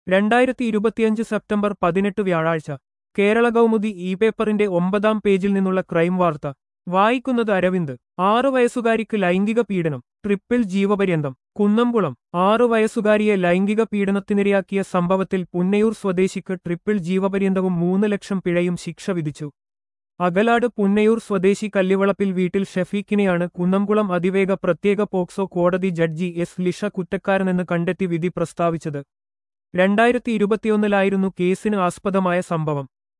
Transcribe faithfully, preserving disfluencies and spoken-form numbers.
രണ്ടായിരത്തി ഇരുപത്തിയഞ്ച് സെപ്റ്റംബർ പതിനെട്ട് വ്യാഴാഴ്ച കേരള കൗമുദി ഇ പേപ്പറിന്റെ ഒമ്പതാം പേജിൽ നിന്നുള്ള ക്രൈം വാർത്ത വായിക്കുന്നത് അരവിന്ദ്. ആറു വയസ്സുകാരിക്ക് ലൈംഗിക പീഡനം, ട്രിപ്പിൾ ജീവപര്യന്തം. കുന്നംകുളം. ആറു വയസ്സുകാരിയെ ലൈംഗിക പീഡനത്തിനിരയാക്കിയ സംഭവത്തിൽ പുന്നയൂർ സ്വദേശിക്ക് ട്രിപ്പിൾ ജീവപര്യന്തവും മൂന്ന് ലക്ഷം പിഴയും ശിക്ഷ വിധിച്ചു. അകലാട് പുന്നയൂർ സ്വദേശി കല്ലിവളപ്പിൽ വീട്ടിൽ ഷഫീഖിനെയാണ് കുന്നംകുളം അതിവേഗ പ്രത്യേക പോക്സോ കോടതി ജഡ്ജി എസ് ലിഷ കുറ്റക്കാരനെന്ന് കണ്ടെത്തി വിധി പ്രസ്താവിച്ചത്. രണ്ടായിരത്തി ഇരുപത്തിയൊന്നിലായിരുന്നു കേസിന് ആസ്പദമായ സംഭവം.